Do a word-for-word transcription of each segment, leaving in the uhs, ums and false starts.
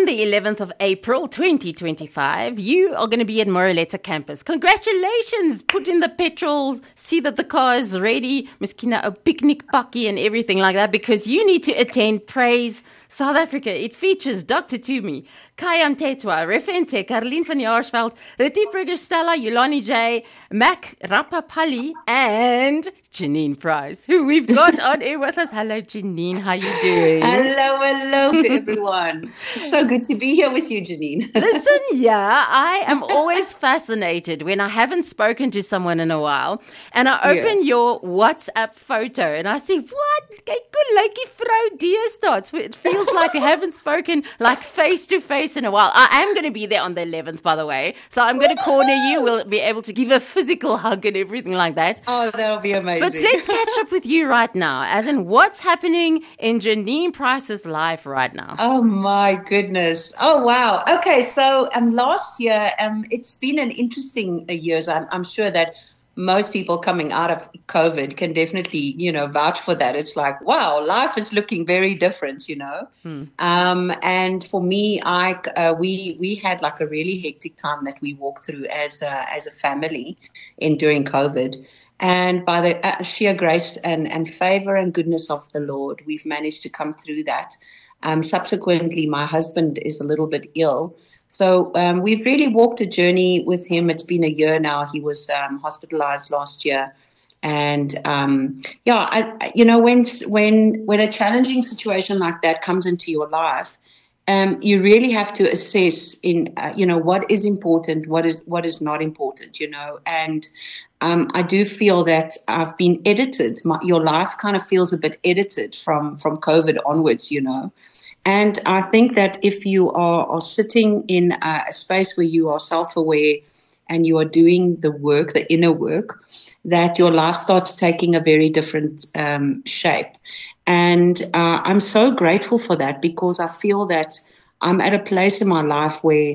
On the eleventh of April, twenty twenty-five, you are going to be at Moreleta campus. Congratulations! Put in the petrol, see that the car is ready, miskina a picnic pakkie and everything like that, because you need to attend Praise South Africa. It features Doctor Tumi, Kayan Tetwa, Refente, Caroline van Jaarsveld, Retief Stella, Yolani J, Mac Rapapali, and Janine Price, who we've got on air with us. Hello, Janine. How you doing? Hello, hello to everyone. So good to be here with you, Janine. Listen, yeah, I am always fascinated when I haven't spoken to someone in a while, and I open yeah. your WhatsApp photo, and I see, what? Kyk hoe lyk die vrou deesdae. It feels like we haven't spoken like face to face in a while. I am going to be there on the eleventh, by the way, so I'm going to corner you. We'll be able to give a physical hug and everything like that. Oh, that'll be amazing. But let's catch up with you right now, as in what's happening in Janine Price's life right now. Oh, my goodness. Oh, wow. Okay, so um, last year, um, it's been an interesting uh, year. I'm, I'm sure that most people coming out of COVID can definitely, you know, vouch for that. It's like, wow, life is looking very different, you know. Hmm. Um, and for me, I uh, we we had like a really hectic time that we walked through as a, as a family in during COVID. And by the uh, sheer grace and, and favor and goodness of the Lord, we've managed to come through that. Um, subsequently, my husband is a little bit ill. So um, we've really walked a journey with him. It's been a year now. He was um, hospitalized last year. And, um, yeah, I, you know, when when when a challenging situation like that comes into your life, um, you really have to assess in, uh, you know, what is important, what is what is not important, you know. And um, I do feel that I've been edited. My, your life kind of feels a bit edited from, from COVID onwards, you know. And I think that if you are, are sitting in a, a space where you are self-aware and you are doing the work, the inner work, that your life starts taking a very different um, shape. And uh, I'm so grateful for that, because I feel that I'm at a place in my life where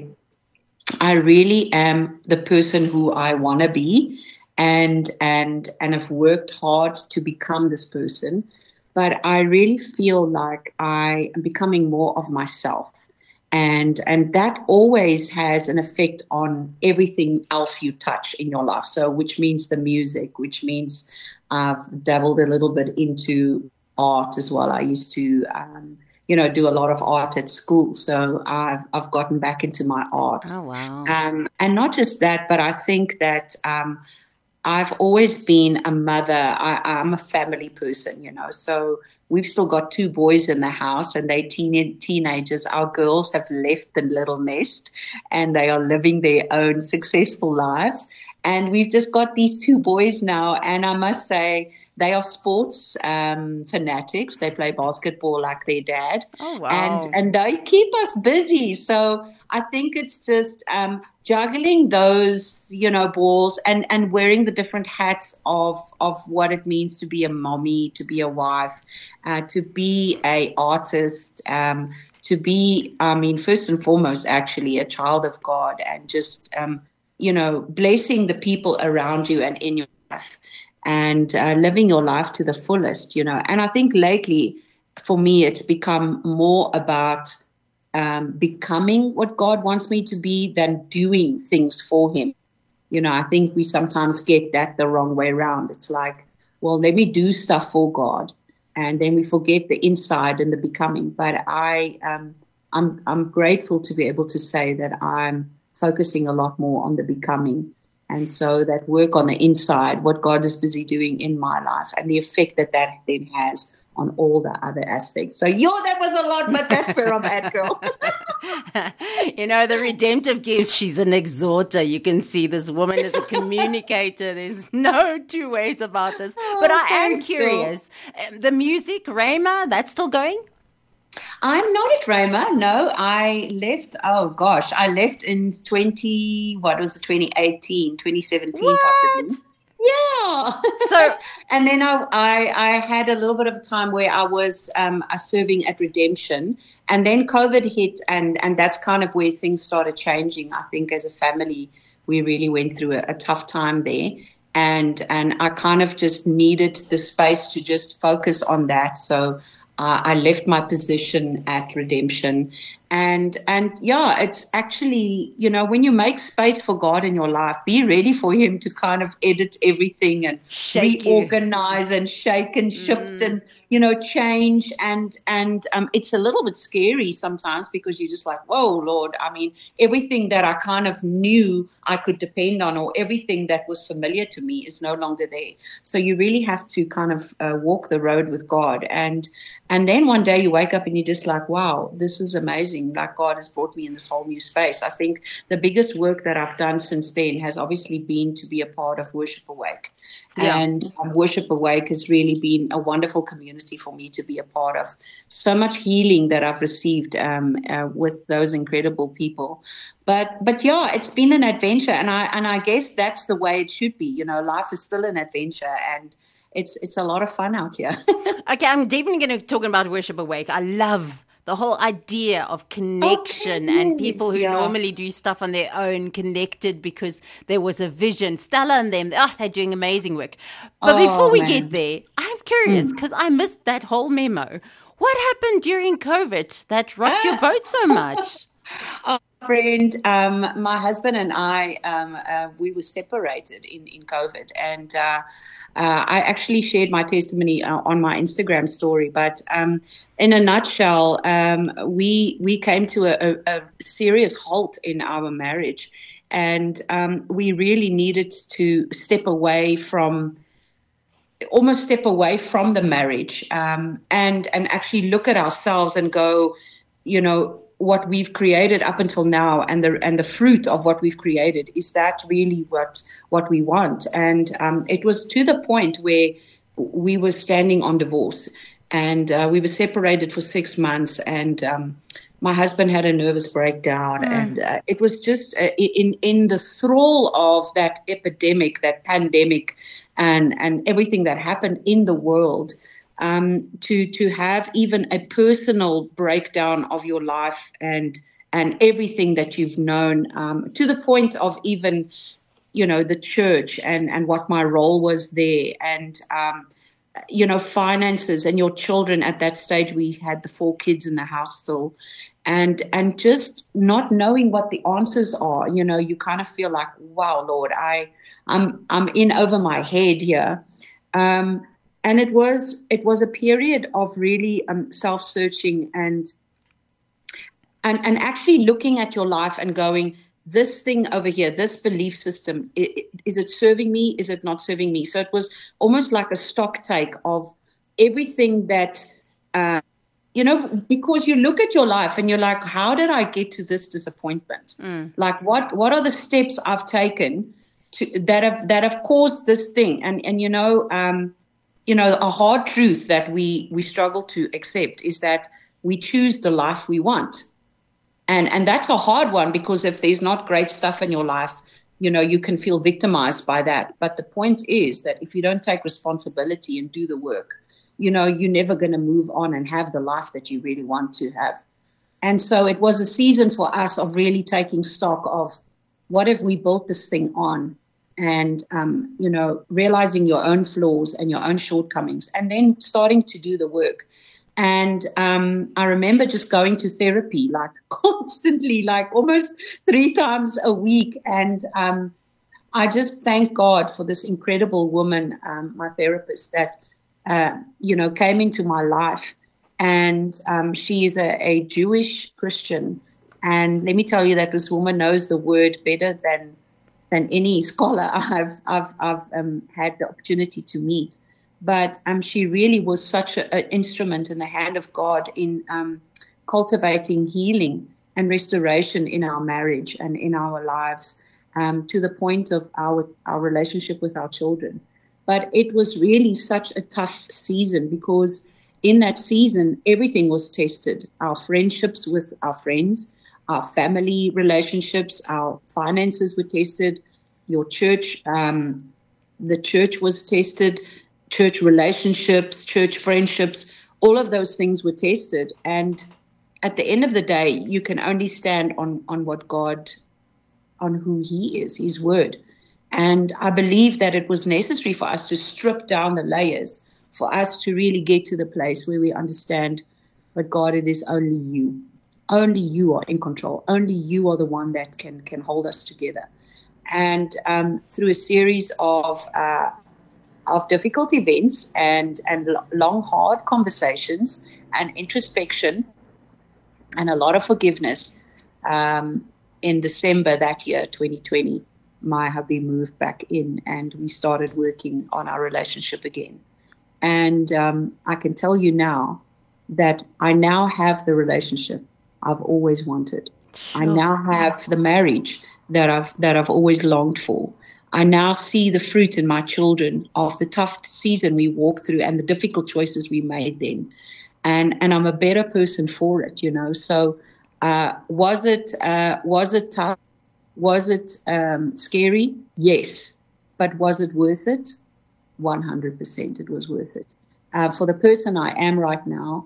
I really am the person who I want to be, and and and have worked hard to become this person. But I really feel like I am becoming more of myself. And and that always has an effect on everything else you touch in your life. So which means the music, which means I've dabbled a little bit into art as well. I used to, um, you know, do a lot of art at school. So I've, I've gotten back into my art. Oh, wow. Um, and not just that, but I think that um, I've always been a mother. I, I'm a family person, you know, so we've still got two boys in the house, and they're teen- teenagers. Our girls have left the little nest and they are living their own successful lives. And we've just got these two boys now. And I must say, they are sports um, fanatics. They play basketball like their dad. Oh, wow. And, and they keep us busy. So I think it's just um, juggling those, you know, balls and, and wearing the different hats of, of what it means to be a mommy, to be a wife, uh, to be a artist, um, to be, I mean, first and foremost, actually, a child of God, and just, um, you know, blessing the people around you and in your life. And uh, living your life to the fullest, you know. And I think lately, for me, it's become more about um, becoming what God wants me to be than doing things for Him. You know, I think we sometimes get that the wrong way around. It's like, well, let me do stuff for God, and then we forget the inside and the becoming. But I, um, I'm, I'm grateful to be able to say that I'm focusing a lot more on the becoming. And so that work on the inside, what God is busy doing in my life, and the effect that that then has on all the other aspects. So, yo, that was a lot, but that's where I'm at, girl. You know, the redemptive gifts, she's an exhorter. You can see this woman is a communicator. There's no two ways about this. Oh, but I am thanks, curious. Girl. The music, Rhema, that's still going? I'm not at Rhema. No, I left. Oh gosh, I left in twenty. What was it? twenty eighteen, twenty seventeen, what? possibly. Yeah. So, and then I, I, I had a little bit of a time where I was um, serving at Redemption, and then COVID hit, and and that's kind of where things started changing. I think as a family, we really went through a, a tough time there, and and I kind of just needed the space to just focus on that. So. Uh, I left my position at Redemption, And, and yeah, it's actually, you know, when you make space for God in your life, be ready for him to kind of edit everything and Shake reorganize you. And shake and shift Mm. and, you know, change. And, and um, it's a little bit scary sometimes because you're just like, whoa, Lord, I mean, everything that I kind of knew I could depend on or everything that was familiar to me is no longer there. So you really have to kind of uh, walk the road with God. And, and then one day you wake up and you're just like, wow, this is amazing. Like God has brought me in this whole new space. I think the biggest work that I've done since then has obviously been to be a part of Worship Awake. Yeah. And um, Worship Awake has really been a wonderful community for me to be a part of. So much healing that I've received um, uh, with those incredible people. But but yeah, it's been an adventure, and I and I guess that's the way it should be. You know, life is still an adventure, and it's it's a lot of fun out here. Okay, I'm definitely going to talk about Worship Awake. I love the whole idea of connection Okay, and people who yeah. normally do stuff on their own connected because there was a vision. Stella and them, oh, they're doing amazing work. But Oh, before we man. get there, I'm curious because I missed that whole memo. What happened during COVID that rocked your boat so much? Oh, friend, um, my husband and I, um, uh, we were separated in, in COVID. And uh, uh, I actually shared my testimony uh, on my Instagram story. But um, in a nutshell, um, we we came to a, a, a serious halt in our marriage. And um, we really needed to step away from almost step away from the marriage um, and and actually look at ourselves and go, you know, what we've created up until now and the and the fruit of what we've created, is that really what what we want? And um, it was to the point where we were standing on divorce, and uh, we were separated for six months, and um, my husband had a nervous breakdown, mm. and uh, it was just uh, in in the thrall of that epidemic, that pandemic, and and everything that happened in the world. Um, to to have even a personal breakdown of your life and and everything that you've known, um, to the point of even, you know, the church and, and what my role was there, and um, you know, finances and your children. At that stage, we had the four kids in the house still, and and just not knowing what the answers are. You know, you kind of feel like, wow, Lord, I I'm I'm in over my head here. Um, And it was it was a period of really um, self-searching and, and and actually looking at your life and going, this thing over here, this belief system, it, it, is it serving me? Is it not serving me? So it was almost like a stock take of everything that, uh, you know, because you look at your life and you're like, how did I get to this disappointment? Mm. Like, what what are the steps I've taken to that have that have caused this thing? And and you know. Um, You know, a hard truth that we we struggle to accept is that we choose the life we want. And and that's a hard one, because if there's not great stuff in your life, you know, you can feel victimized by that. But the point is that if you don't take responsibility and do the work, you know, you're never going to move on and have the life that you really want to have. And so it was a season for us of really taking stock of what have we built this thing on? And, um, you know, realizing your own flaws and your own shortcomings, and then starting to do the work. And um, I remember just going to therapy, like constantly, like almost three times a week. And um, I just thank God for this incredible woman, um, my therapist, that, uh, you know, came into my life. And um, she is a, a Jewish Christian. And let me tell you that this woman knows the word better than than any scholar I've I've I've um, had the opportunity to meet. But um, she really was such an instrument in the hand of God in um, cultivating healing and restoration in our marriage and in our lives, um, to the point of our our relationship with our children. But it was really such a tough season, because in that season everything was tested: our friendships with our friends, our family relationships, our finances were tested, your church, um, the church was tested, church relationships, church friendships, all of those things were tested. And at the end of the day, you can only stand on, on what God, on who he is, his word. And I believe that it was necessary for us to strip down the layers, for us to really get to the place where we understand, but God, it is only you. only you are in control. Only you are the one that can can hold us together. And um, through a series of uh, of difficult events and and long, hard conversations and introspection and a lot of forgiveness, um, in December that year, twenty twenty, my hubby moved back in, and we started working on our relationship again. And um, I can tell you now that I now have the relationship I've always wanted. Sure. I now have the marriage that I've that I've always longed for. I now see the fruit in my children of the tough season we walked through and the difficult choices we made then. And and I'm a better person for it, you know. So uh, was it uh, was it tough? Was it um, scary? Yes. But was it worth it? one hundred percent it was worth it. Uh, for the person I am right now,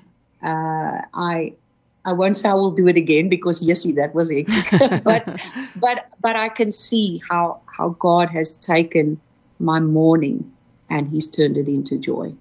uh, I I won't say I will do it again because, yes, that was it. but but but I can see how, how God has taken my mourning and he's turned it into joy.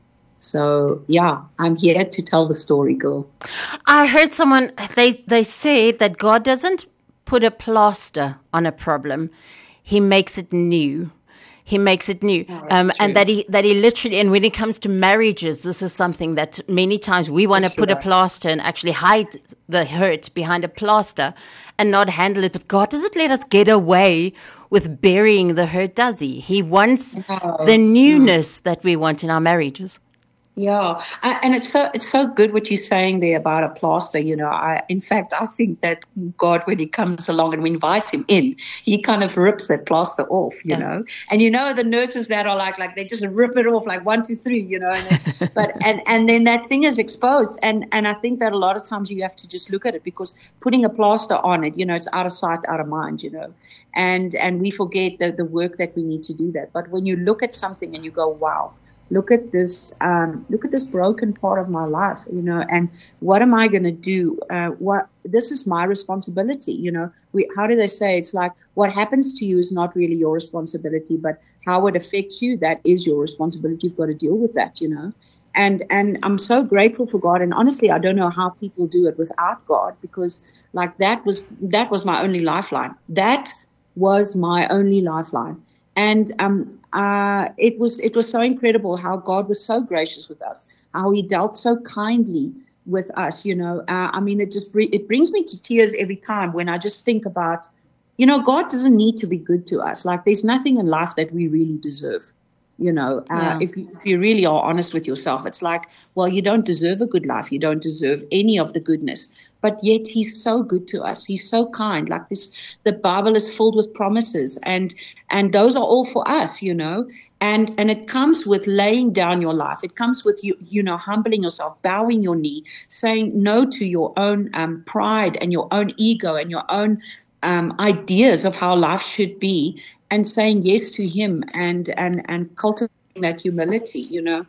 So, yeah, I'm here to tell the story, girl. I heard someone, they, they say that God doesn't put a plaster on a problem. He makes it new. He makes it new. Oh, um, and that he that he literally, and when it comes to marriages, this is something that many times we want to sure. put a plaster and actually hide the hurt behind a plaster and not handle it. But God doesn't let us get away with burying the hurt, does he? He wants no. the newness no. that we want in our marriages. Yeah, and it's so it's so good what you're saying there about a plaster. You know, I in fact I think that God, when He comes along and we invite Him in, He kind of rips that plaster off. You yeah. know, and you know the nurses that are like like they just rip it off like one, two, three. You know, and then, but and and then that thing is exposed. And and I think that a lot of times you have to just look at it because putting a plaster on it, you know, it's out of sight, out of mind. You know, and and we forget the the work that we need to do that. But when you look at something and you go, wow. Look at this. Um, look at this broken part of my life, you know. And what am I going to do? Uh, what this is my responsibility, you know. We, how do they say? It's like what happens to you is not really your responsibility, but how it affects you, that is your responsibility. You've got to deal with that, you know. And and I'm so grateful for God. And honestly, I don't know how people do it without God, because like that was that was my only lifeline. That was my only lifeline. And um. Uh, it was it was so incredible how God was so gracious with us, how He dealt so kindly with us. You know, uh, I mean, it just br- it brings me to tears every time when I just think about, you know, God doesn't need to be good to us. Like, there's nothing in life that we really deserve. You know, uh, yeah. if, you, if you really are honest with yourself, it's like, well, you don't deserve a good life. You don't deserve any of the goodness. But yet He's so good to us. He's so kind. Like this, the Bible is filled with promises, and and those are all for us, you know. And and it comes with laying down your life. It comes with you, you know, humbling yourself, bowing your knee, saying no to your own um, pride and your own ego and your own um, ideas of how life should be, and saying yes to Him and and and cultivating that humility, you know.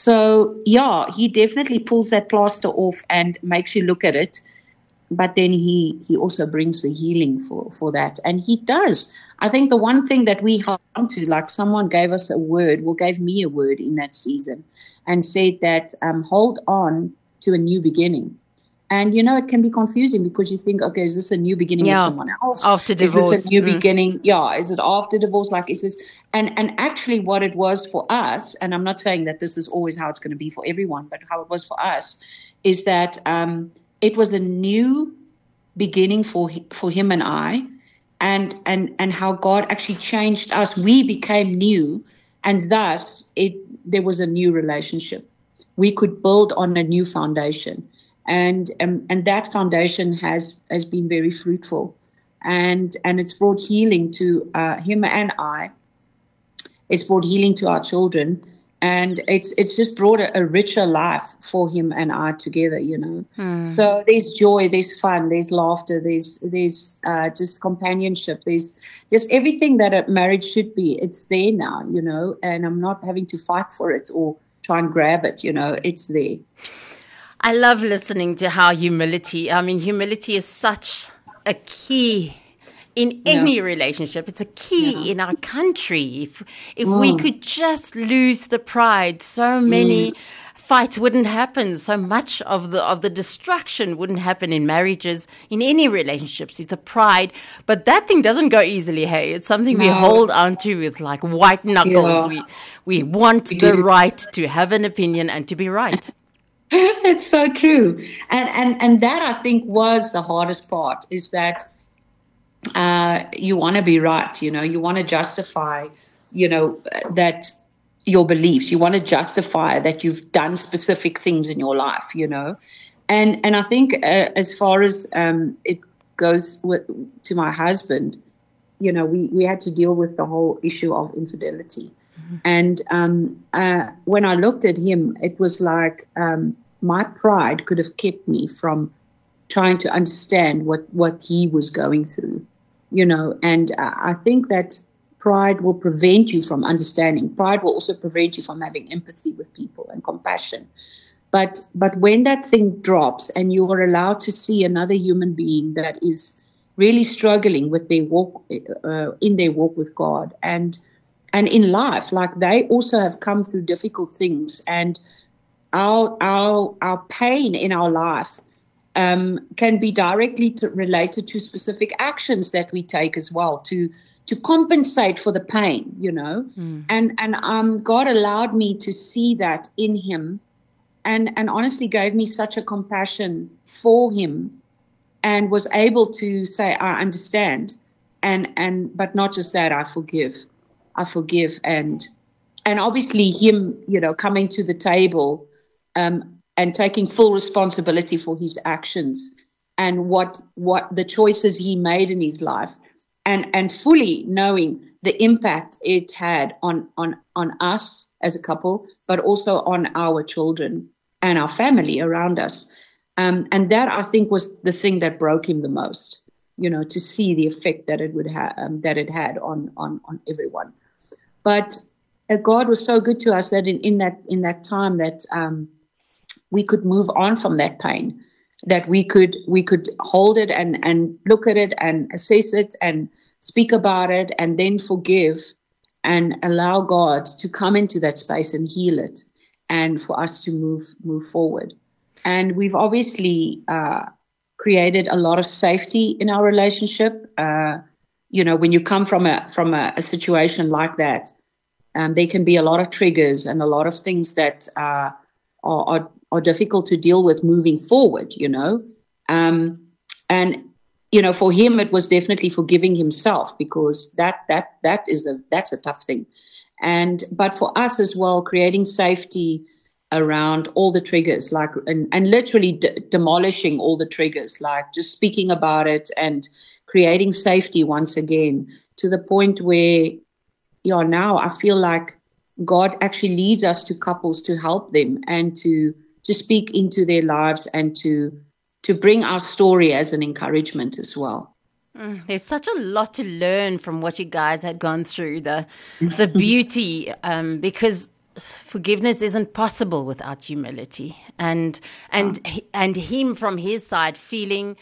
So yeah, He definitely pulls that plaster off and makes you look at it. But then he, he also brings the healing for, for that. And He does. I think the one thing that we held on to, like someone gave us a word, well, gave me a word in that season and said that um, hold on to a new beginning. And, you know, it can be confusing because you think, okay, is this a new beginning yeah. with someone else? After divorce. Is this a new mm. beginning? Yeah. Is it after divorce? Like, is this? And, and actually what it was for us, and I'm not saying that this is always how it's going to be for everyone, but how it was for us is that um, it was a new beginning for for him and I, and and and how God actually changed us. We became new, and thus it there was a new relationship. We could build on a new foundation, and and, and that foundation has has been very fruitful, and and it's brought healing to uh, him and I. It's brought healing to our children. And it's it's just brought a, a richer life for him and I together, you know. Hmm. So there's joy, there's fun, there's laughter, there's there's uh, just companionship, there's just everything that a marriage should be. It's there now, you know, and I'm not having to fight for it or try and grab it, you know. It's there. I love listening to how humility, I mean, humility is such a key in any yeah. relationship. It's a key yeah. in our country. If if mm. we could just lose the pride, so many mm. fights wouldn't happen. So much of the of the destruction wouldn't happen in marriages, in any relationships, with the pride. But that thing doesn't go easily, hey. It's something we No. hold on to with like white knuckles. Yeah. We we want We the do. right to have an opinion and to be right. It's so true. And, and, and that, I think, was the hardest part, is that uh, you want to be right, you know, you want to justify, you know, that your beliefs, you want to justify that you've done specific things in your life, you know. And and I think uh, as far as um, it goes with, to my husband, you know, we, we had to deal with the whole issue of infidelity. Mm-hmm. And um, uh, when I looked at him, it was like um, my pride could have kept me from trying to understand what, what he was going through, you know. And uh, I think that pride will prevent you from understanding. Pride will also prevent you from having empathy with people and compassion. But but when that thing drops and you are allowed to see another human being that is really struggling with their walk, uh, in their walk with God and and in life, like they also have come through difficult things, and our our our pain in our life um, can be directly to, related to specific actions that we take as well to to compensate for the pain, you know. Mm. And and um, God allowed me to see that in him. And and honestly gave me such a compassion for him, and was able to say, I understand, and and but not just that, I forgive, I forgive, and and obviously him, you know, coming to the table, um, and taking full responsibility for his actions and what what the choices he made in his life, and and fully knowing the impact it had on on on us as a couple, but also on our children and our family around us. Um, and that, I think, was the thing that broke him the most, you know, to see the effect that it would have, um, that it had on, on, on everyone. But uh, God was so good to us that in, in that, in that time that, um, we could move on from that pain, that we could, we could hold it and, and look at it and assess it and speak about it and then forgive, and allow God to come into that space and heal it, and for us to move move forward. And we've obviously uh, created a lot of safety in our relationship. Uh, you know, when you come from a from a, a situation like that, um, there can be a lot of triggers and a lot of things that uh, are, are are difficult to deal with moving forward. You know, um, and. You know, for him, it was definitely forgiving himself, because that that that is a that's a tough thing, and but for us as well, creating safety around all the triggers, like and, and literally d- demolishing all the triggers, like just speaking about it and creating safety once again, to the point where, yeah, now I feel like God actually leads us to couples to help them and to to speak into their lives and to. to bring our story as an encouragement as well. Mm, there's such a lot to learn from what you guys had gone through, the the beauty, um, because forgiveness isn't possible without humility. And and oh. and him from his side feeling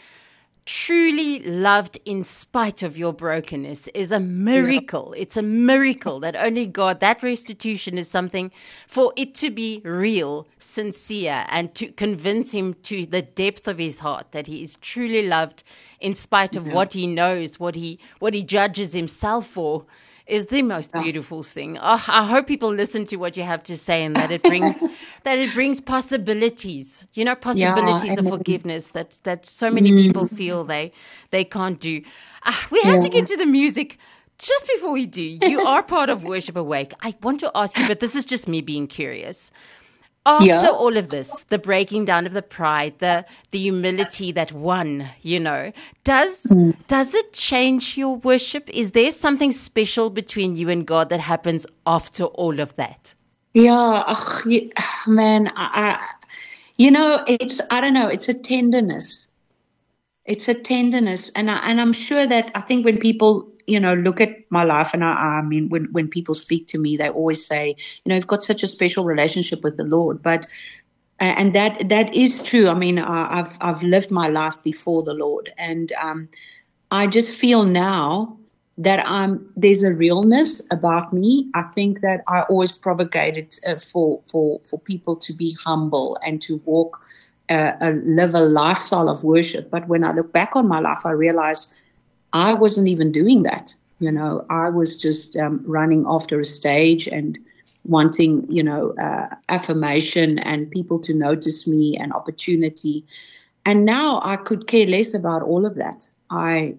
truly loved in spite of your brokenness is a miracle. Yeah. It's a miracle that only God, that restitution is something for it to be real, sincere, and to convince him to the depth of his heart that he is truly loved in spite of yeah. what he knows, what he what he judges himself for, is the most beautiful thing. Oh, I hope people listen to what you have to say, and that it brings that it brings possibilities. You know, possibilities yeah, of forgiveness that that so many mm. people feel they they can't do. Uh, we have yeah. to get to the music. Just before we do, you are part of Worship Awake. I want to ask you, but this is just me being curious. After yeah. all of this, the breaking down of the pride, the the humility that won, you know, does mm. does it change your worship? Is there something special between you and God that happens after all of that? Yeah, ugh, yeah man, I, I, you know, it's I don't know, it's a tenderness. It's a tenderness, and I, and I'm sure that I think when people, you know, look at my life, and I, I mean, when, when people speak to me, they always say, you know, you've got such a special relationship with the Lord. But, and that, that is true. I mean, I, I've, I've lived my life before the Lord, and um, I just feel now that I'm, there's a realness about me. I think that I always propagated uh, for, for, for people to be humble and to walk, uh, uh, live a lifestyle of worship. But when I look back on my life, I realized I wasn't even doing that. You know, I was just um, running after a stage and wanting, you know, uh, affirmation and people to notice me and opportunity. And now I could care less about all of that. I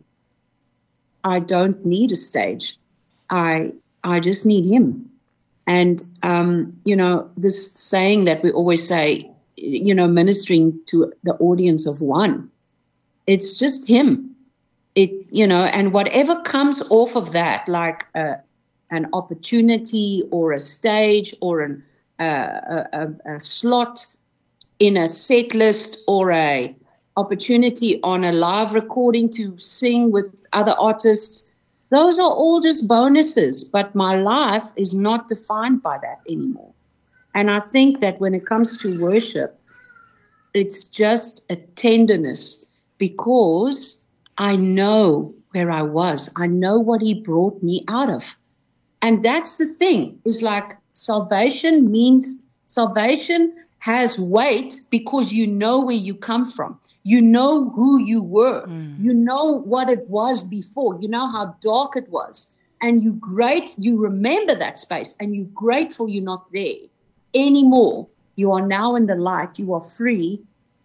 I don't need a stage. I I just need him. And, um, you know, this saying that we always say, you know, ministering to the audience of one, it's just him. It, you know, and whatever comes off of that, like a, an opportunity or a stage or an, uh, a, a, a slot in a set list or a opportunity on a live recording to sing with other artists, those are all just bonuses. But my life is not defined by that anymore. And I think that when it comes to worship, it's just a tenderness because I know where I was. I know what he brought me out of. And that's the thing, is like salvation means salvation has weight because you know where you come from. You know who you were. Mm. You know what it was before. You know how dark it was. And you great, you remember that space and you're grateful you're not there anymore. You are now in the light. You are free.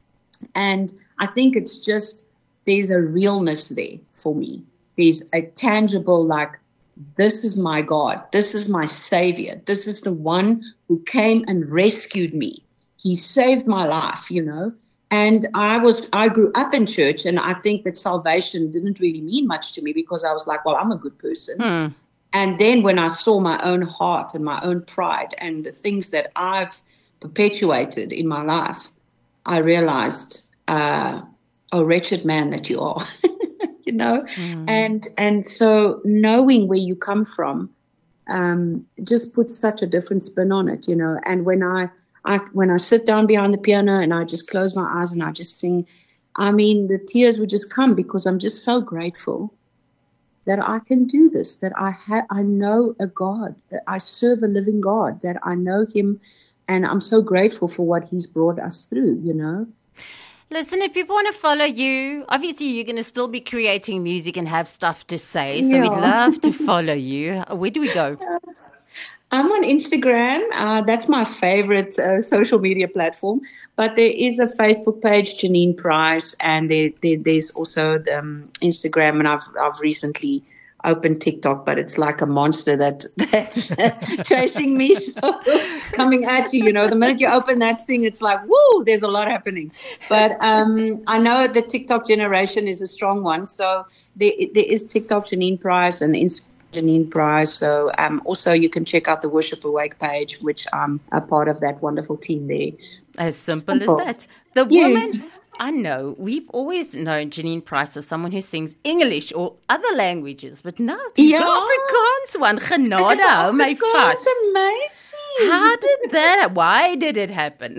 And I think it's just, there's a realness there for me. There's a tangible, like, this is my God. This is my Savior. This is the one who came and rescued me. He saved my life, you know. And I was, I grew up in church, and I think that salvation didn't really mean much to me because I was like, well, I'm a good person. Hmm. And then when I saw my own heart and my own pride and the things that I've perpetuated in my life, I realized, uh, oh, wretched man that you are, you know. Hmm. And and so knowing where you come from um, just puts such a different spin on it, you know. And when I I, when I sit down behind the piano and I just close my eyes and I just sing, I mean, the tears would just come because I'm just so grateful that I can do this, that I ha- I know a God, that I serve a living God, that I know him, and I'm so grateful for what he's brought us through, you know. Listen, if people want to follow you, obviously you're going to still be creating music and have stuff to say, so yeah. We'd love to follow you. Where do we go? I'm on Instagram. Uh, that's my favorite uh, social media platform. But there is a Facebook page, Janine Price, and there, there, there's also the, um, Instagram. And I've I've recently opened TikTok, but it's like a monster that that's chasing me. So it's coming at you. You know, the minute you open that thing, it's like, woo! There's a lot happening. But um, I know the TikTok generation is a strong one. So there there is TikTok, Janine Price, and Instagram. Janine Price. So um, also you can check out the Worship Awake page, which I'm a part of that wonderful team there. As simple, simple. as that. The yes. woman, I know, we've always known Janine Price as someone who sings English or other languages, but now it's yeah. the Afrikaans one. Genade, hou my vas. Amazing. How did that, why did it happen?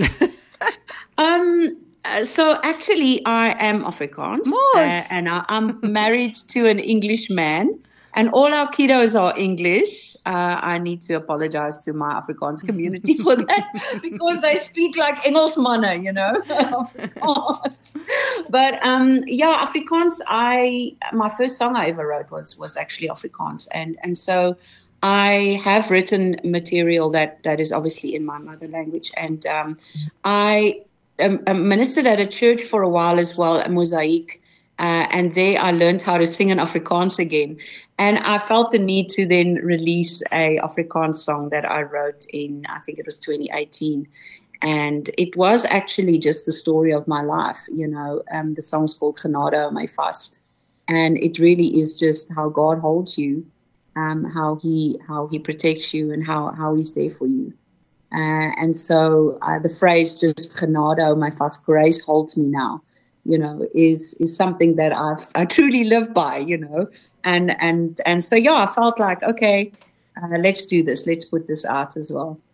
um. So actually I am Afrikaans uh, and I, I'm married to an English man. And all our kiddos are English. Uh, I need to apologize to my Afrikaans community for that because they speak like Engelsmanne, you know. Afrikaans. But um, yeah, Afrikaans. I my first song I ever wrote was was actually Afrikaans, and and so I have written material that that is obviously in my mother language, and um, I um, ministered at a church for a while as well, a Mosaic. Uh, and there I learned how to sing in Afrikaans again. And I felt the need to then release a Afrikaans song that I wrote in, I think it was twenty eighteen. And it was actually just the story of my life, you know. Um, the song's called Genade, hou my vas. And it really is just how God holds you, um, how he how he protects you, and how, how he's there for you. Uh, and so uh, the phrase just Genade, hou my vas, grace holds me now, you know, is is something that I've I truly live by, you know, and and and so yeah, I felt like okay, uh, let's do this, let's put this out as well.